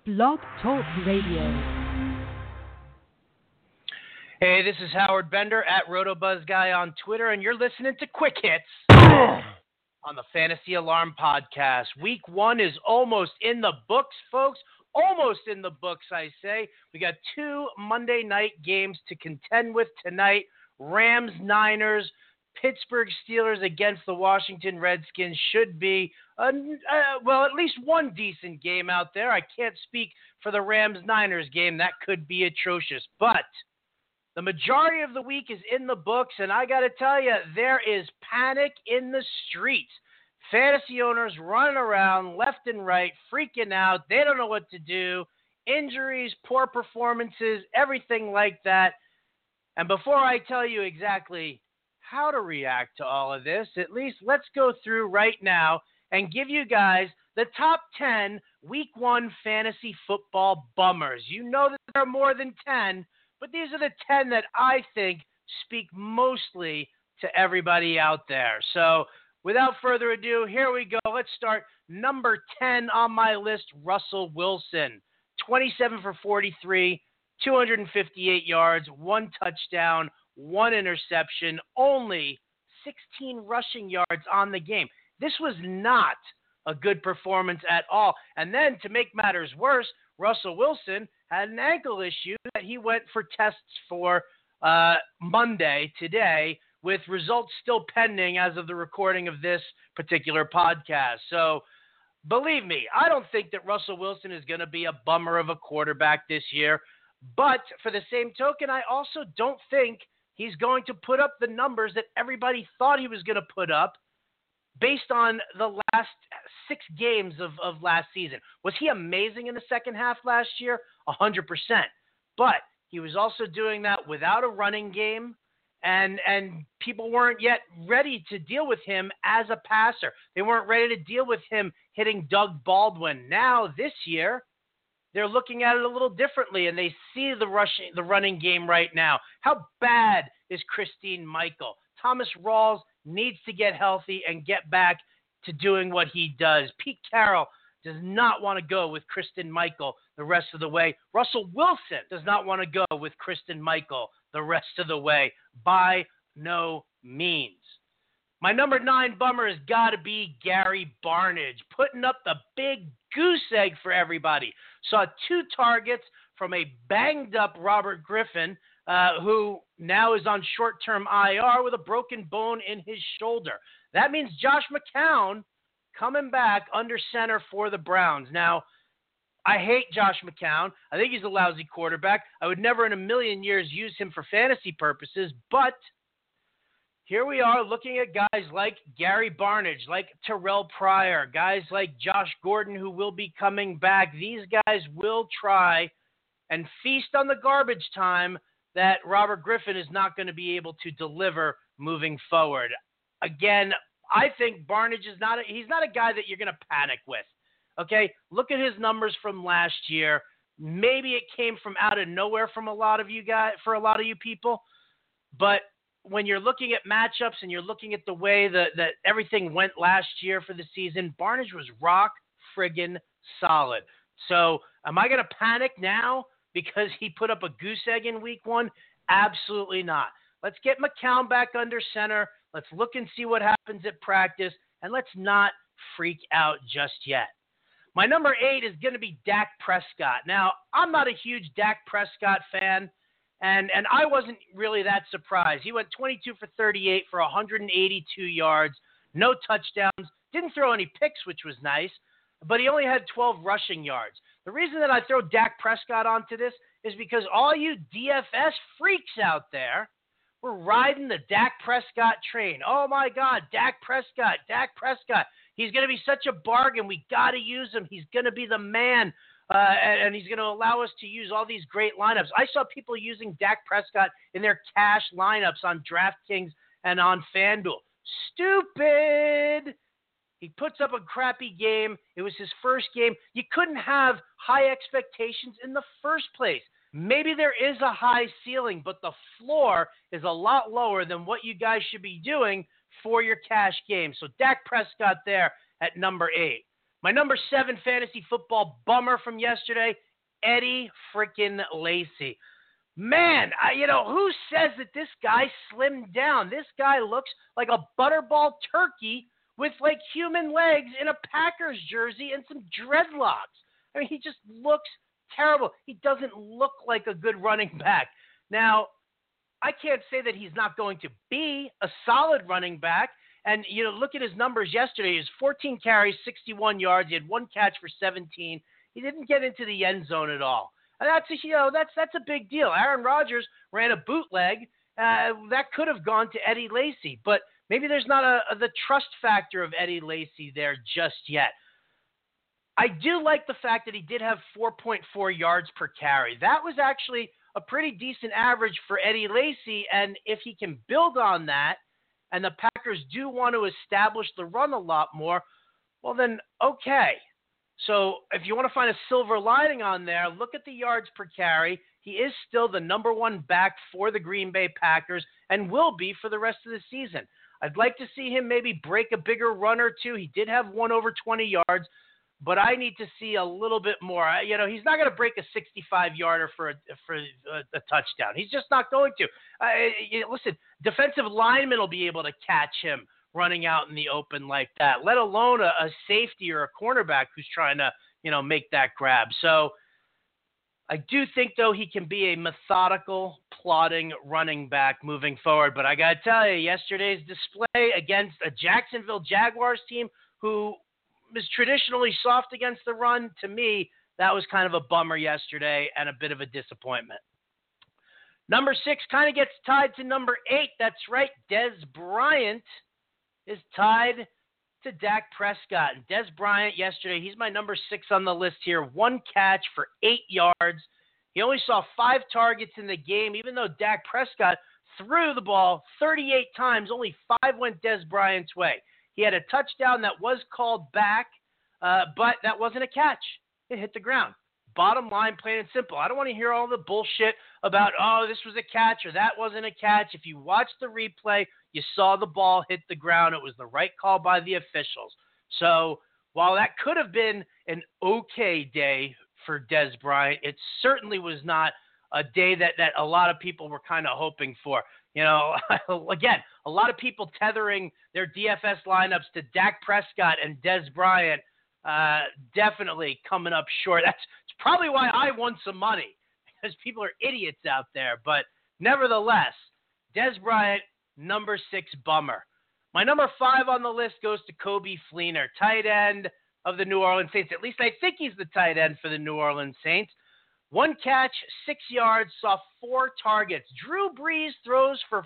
Blog Talk Radio. Hey, this is Howard Bender at RotoBuzzGuy on Twitter, and you're listening to Quick Hits on the Fantasy Alarm Podcast. Week 1 is almost in the books, folks. Almost in the books, I say. We got 2 Monday night games to contend with tonight. Rams, Niners, Pittsburgh Steelers against the Washington Redskins should be, at least one decent game out there. I can't speak for the Rams-Niners game. That could be atrocious. But the majority of the week is in the books, and I got to tell you, there is panic in the streets. Fantasy owners running around left and right, freaking out. They don't know what to do. Injuries, poor performances, everything like that. And before I tell you exactly how to react to all of this, at least let's go through right now and give you guys the top 10 Week 1 fantasy football bummers. You know that there are more than 10, but these are the 10 that I think speak mostly to everybody out there. So without further ado, here we go. Let's start. Number 10 on my list, Russell Wilson. 27 for 43, 258 yards, 1 touchdown, 1 interception, only 16 rushing yards on the game. This was not a good performance at all. And then to make matters worse, Russell Wilson had an ankle issue that he went for tests for Monday, today, with results still pending as of the recording of this particular podcast. So believe me, I don't think that Russell Wilson is going to be a bummer of a quarterback this year. But for the same token, I also don't think he's going to put up the numbers that everybody thought he was going to put up based on the last 6 games of last season. Was he amazing in the second half last year? 100%. But he was also doing that without a running game, and people weren't yet ready to deal with him as a passer. They weren't ready to deal with him hitting Doug Baldwin. Now, this year, they're looking at it a little differently, and they see the running game right now. How bad is Christine Michael? Thomas Rawls needs to get healthy and get back to doing what he does. Pete Carroll does not want to go with Kristen Michael the rest of the way. Russell Wilson does not want to go with Kristen Michael the rest of the way. By no means. My number 9 bummer has got to be Gary Barnidge, putting up the big goose egg for everybody. Saw 2 targets from a banged-up Robert Griffin, who now is on short-term IR with a broken bone in his shoulder. That means Josh McCown coming back under center for the Browns. Now, I hate Josh McCown. I think he's a lousy quarterback. I would never in a million years use him for fantasy purposes, but here we are looking at guys like Gary Barnidge, like Terrell Pryor, guys like Josh Gordon who will be coming back. These guys will try and feast on the garbage time that Robert Griffin is not going to be able to deliver moving forward. Again, I think Barnidge is he's not a guy that you're going to panic with. Okay, look at his numbers from last year. Maybe it came from out of nowhere from a lot of you guys, for a lot of you people, but when you're looking at matchups and you're looking at the way that everything went last year for the season, Barnidge was rock friggin' solid. So am I going to panic now because he put up a goose egg in week 1? Absolutely not. Let's get McCown back under center. Let's look and see what happens at practice, and let's not freak out just yet. My number 8 is going to be Dak Prescott. Now, I'm not a huge Dak Prescott fan. And I wasn't really that surprised. He went 22 for 38 for 182 yards, no touchdowns, didn't throw any picks, which was nice, but he only had 12 rushing yards. The reason that I throw Dak Prescott onto this is because all you DFS freaks out there were riding the Dak Prescott train. Oh, my God, Dak Prescott. He's going to be such a bargain. We got to use him. He's going to be the man. And he's going to allow us to use all these great lineups. I saw people using Dak Prescott in their cash lineups on DraftKings and on FanDuel. Stupid! He puts up a crappy game. It was his first game. You couldn't have high expectations in the first place. Maybe there is a high ceiling, but the floor is a lot lower than what you guys should be doing for your cash game. So Dak Prescott there at number 8. My number 7 fantasy football bummer from yesterday, Eddie freaking Lacy. Man, who says that this guy slimmed down? This guy looks like a butterball turkey with like human legs in a Packers jersey and some dreadlocks. I mean, he just looks terrible. He doesn't look like a good running back. Now, I can't say that he's not going to be a solid running back. And, look at his numbers yesterday. He was 14 carries, 61 yards. He had 1 catch for 17. He didn't get into the end zone at all. And that's a big deal. Aaron Rodgers ran a bootleg that could have gone to Eddie Lacy, but maybe there's not the trust factor of Eddie Lacy there just yet. I do like the fact that he did have 4.4 yards per carry. That was actually a pretty decent average for Eddie Lacy, and if he can build on that, and the Packers do want to establish the run a lot more, well then, okay. So if you want to find a silver lining on there, look at the yards per carry. He is still the number 1 back for the Green Bay Packers and will be for the rest of the season. I'd like to see him maybe break a bigger run or two. He did have 1 over 20 yards, but I need to see a little bit more. He's not going to break a 65-yarder for a touchdown. He's just not going to. Listen, defensive linemen will be able to catch him running out in the open like that, let alone a safety or a cornerback who's trying to, make that grab. So I do think, though, he can be a methodical, plodding running back moving forward. But I got to tell you, yesterday's display against a Jacksonville Jaguars team who is traditionally soft against the run, to me, that was kind of a bummer yesterday and a bit of a disappointment. Number 6 kind of gets tied to number 8. That's right, Dez Bryant is tied to Dak Prescott. And Dez Bryant yesterday, he's my number 6 on the list here. 1 catch for 8 yards. He only saw 5 targets in the game, even though Dak Prescott threw the ball 38 times. Only 5 went Dez Bryant's way. He had a touchdown that was called back, but that wasn't a catch. It hit the ground. Bottom line, plain and simple. I don't want to hear all the bullshit about, this was a catch or that wasn't a catch. If you watch the replay, you saw the ball hit the ground. It was the right call by the officials. So while that could have been an okay day for Dez Bryant, it certainly was not a day that a lot of people were kind of hoping for. Again, a lot of people tethering their DFS lineups to Dak Prescott and Dez Bryant, definitely coming up short. It's probably why I won some money, because people are idiots out there. But nevertheless, Dez Bryant, number 6 bummer. My number 5 on the list goes to Coby Fleener, tight end of the New Orleans Saints. At least I think he's the tight end for the New Orleans Saints. 1 catch, 6 yards, saw 4 targets. Drew Brees throws for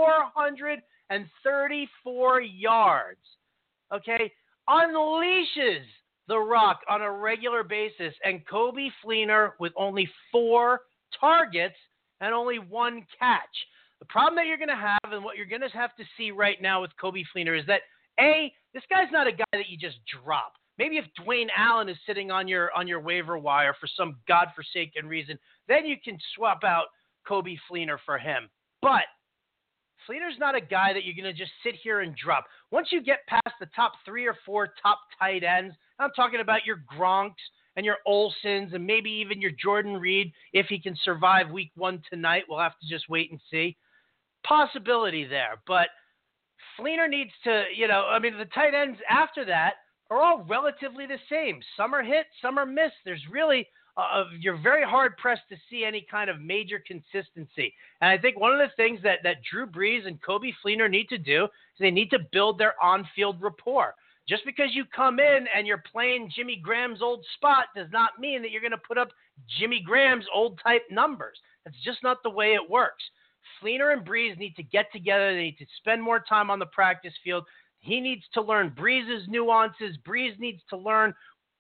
434 yards. Okay? Unleashes the rock on a regular basis. And Coby Fleener with only 4 targets and only 1 catch. The problem that you're going to have, and what you're going to have to see right now with Coby Fleener, is that, A, this guy's not a guy that you just drop. Maybe if Dwayne Allen is sitting on your waiver wire for some godforsaken reason, then you can swap out Coby Fleener for him. But Fleener's not a guy that you're going to just sit here and drop. Once you get past the top 3 or 4 top tight ends, I'm talking about your Gronks and your Olsons and maybe even your Jordan Reed, if he can survive week 1 tonight. We'll have to just wait and see. Possibility there. But Fleener needs to, the tight ends after that are all relatively the same. Some are hit, some are missed. There's really, you're very hard-pressed to see any kind of major consistency. And I think one of the things that Drew Brees and Coby Fleener need to do is they need to build their on-field rapport. Just because you come in and you're playing Jimmy Graham's old spot does not mean that you're going to put up Jimmy Graham's old type numbers. That's just not the way it works. Fleener and Brees need to get together. They need to spend more time on the practice field. He needs to learn Brees' nuances. Brees needs to learn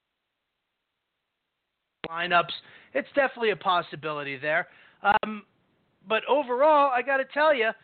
lineups. It's definitely a possibility there. But overall, I got to tell you,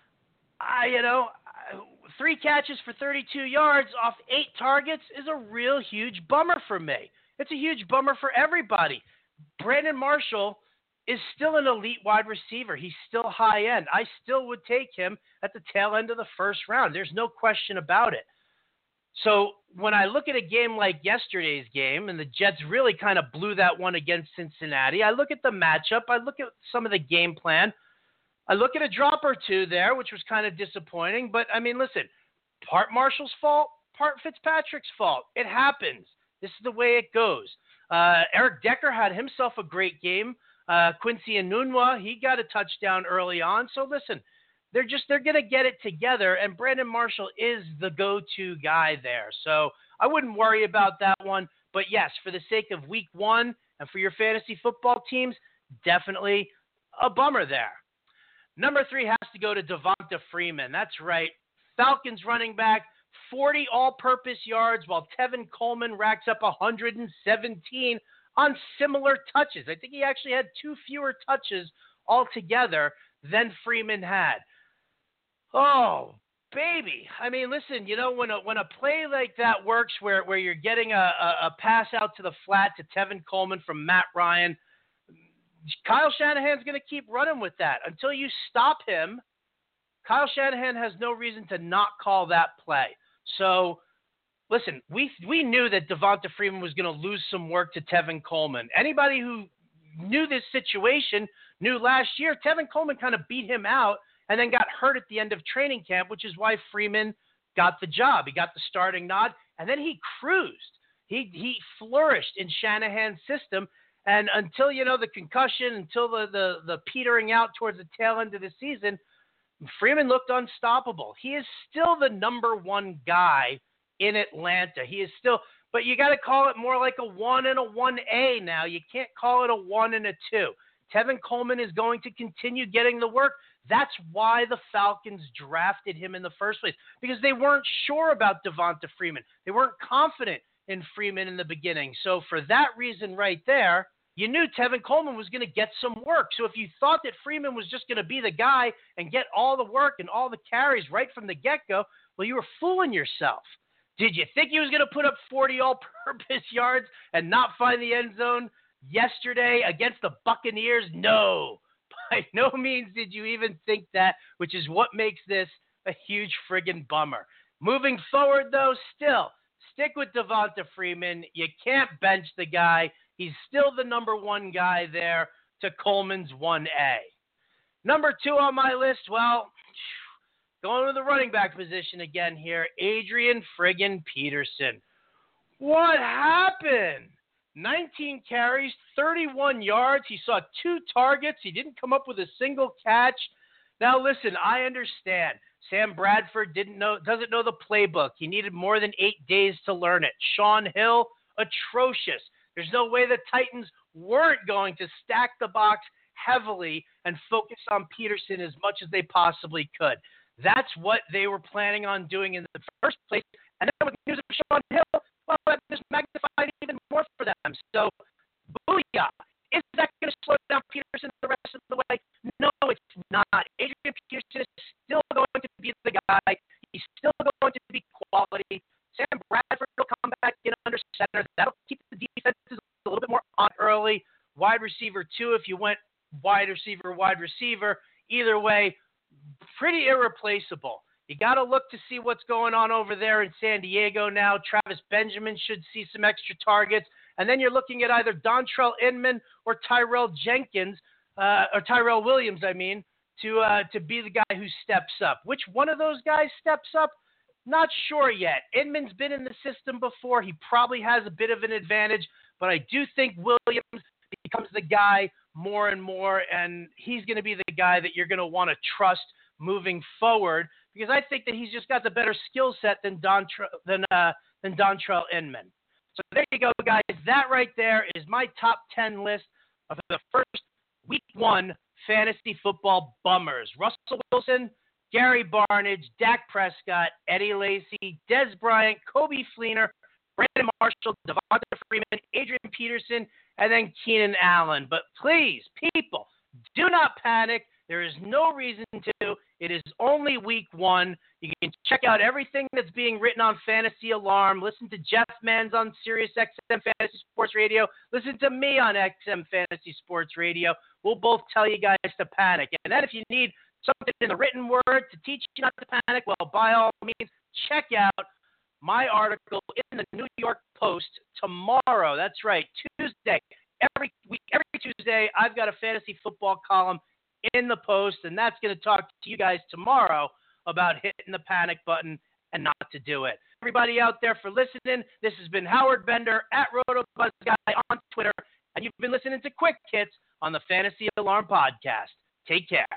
3 catches for 32 yards off 8 targets is a real huge bummer for me. It's a huge bummer for everybody. Brandon Marshall is still an elite wide receiver. He's still high end. I still would take him at the tail end of the first round. There's no question about it. So when I look at a game like yesterday's game, and the Jets really kind of blew that one against Cincinnati, I look at the matchup, I look at some of the game plan, I look at a drop or two there, which was kind of disappointing. But, I mean, listen, part Marshall's fault, part Fitzpatrick's fault. It happens. This is the way it goes. Eric Decker had himself a great game. Quincy Enunwa, he got a touchdown early on. So, listen, they're going to get it together, and Brandon Marshall is the go-to guy there. So I wouldn't worry about that one. But, yes, for the sake of week one and for your fantasy football teams, definitely a bummer there. Number 3 has to go to Devonta Freeman. That's right. Falcons running back, 40 all-purpose yards, while Tevin Coleman racks up 117 on similar touches. I think he actually had 2 fewer touches altogether than Freeman had. Oh, baby. I mean, listen, you know, when a play like that works where you're getting a pass out to the flat to Tevin Coleman from Matt Ryan, Kyle Shanahan's going to keep running with that. Until you stop him, Kyle Shanahan has no reason to not call that play. So, listen, we knew that Devonta Freeman was going to lose some work to Tevin Coleman. Anybody who knew this situation knew last year Tevin Coleman kind of beat him out and then got hurt at the end of training camp, which is why Freeman got the job. He got the starting nod, and then he cruised. He flourished in Shanahan's system. And until, you know, the concussion, until the petering out towards the tail end of the season, Freeman looked unstoppable. He is still the number 1 guy in Atlanta. He is still, but you got to call it more like a 1 and a 1A now. You can't call it a 1 and a 2. Tevin Coleman is going to continue getting the work. That's why the Falcons drafted him in the first place, because they weren't sure about Devonta Freeman. They weren't confident in Freeman in the beginning. So for that reason right there, you knew Tevin Coleman was going to get some work. So if you thought that Freeman was just going to be the guy and get all the work and all the carries right from the get-go, well, you were fooling yourself. Did you think he was going to put up 40 all-purpose yards and not find the end zone yesterday against the Buccaneers? No. By no means did you even think that, which is what makes this a huge friggin' bummer. Moving forward, though, still, stick with Devonta Freeman. You can't bench the guy. He's still the number 1 guy there to Coleman's 1A. Number 2 on my list, well, going to the running back position again here, Adrian friggin' Peterson. What happened? 19 carries, 31 yards. He saw 2 targets. He didn't come up with a single catch. Now, listen, I understand. Sam Bradford doesn't know the playbook. He needed more than 8 days to learn it. Shaun Hill, atrocious. There's no way the Titans weren't going to stack the box heavily and focus on Peterson as much as they possibly could. That's what they were planning on doing in the first place. And then with the news of Shaun Hill, well, that just magnified even more for them. So, booyah. Is that going to slow down Peterson the rest of the way? No, it's not. Adrian Peterson is still going to be the guy. He's still going to be quality. Sam Bradford will come back in under center. That'll keep the defenses a little bit more on early. Wide receiver 2, if you went wide receiver. Either way, pretty irreplaceable. You got to look to see what's going on over there in San Diego now. Travis Benjamin should see some extra targets. And then you're looking at either Dontrell Inman or Tyrell Williams, to be the guy who steps up. Which one of those guys steps up? Not sure yet. Inman's been in the system before. He probably has a bit of an advantage, but I do think Williams becomes the guy more and more, and he's going to be the guy that you're going to want to trust moving forward, because I think that he's just got the better skill set than Dontrell Inman. So there you go, guys. That right there is my top 10 list of the first week 1 fantasy football bummers. Russell Wilson, Gary Barnidge, Dak Prescott, Eddie Lacy, Dez Bryant, Coby Fleener, Brandon Marshall, Devonta Freeman, Adrian Peterson, and then Keenan Allen. But please, people, do not panic. There is no reason to. It is only week 1. You can check out everything that's being written on Fantasy Alarm. Listen to Jeff Mans on Sirius XM Fantasy Sports Radio. Listen to me on XM Fantasy Sports Radio. We'll both tell you guys to panic. And then if you need something in the written word to teach you not to panic, well, by all means, check out my article in the New York Post tomorrow. That's right, Tuesday. Every week, every Tuesday, I've got a fantasy football column in the Post, and that's going to talk to you guys tomorrow about hitting the panic button and not to do it. Everybody out there for listening, this has been Howard Bender at RotoBuzzGuy on Twitter, and you've been listening to Quick Hits on the Fantasy Alarm Podcast. Take care.